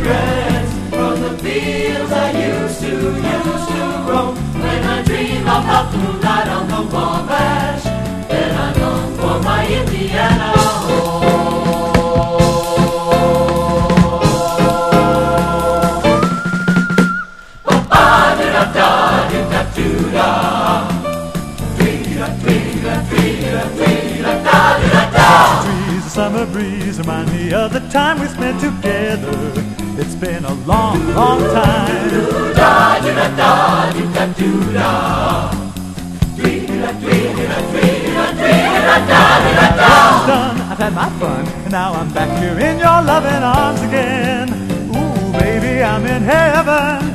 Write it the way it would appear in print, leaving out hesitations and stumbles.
fragrance from the fields I used to roam. When I dream about the moonlight on the Wabash, then I long for my Indiana Summer breeze remind me of the time we spent together. It's been a long, long time. Done, I've had my fun, and now I'm back here in your loving arms again. Ooh, baby, I'm in heaven.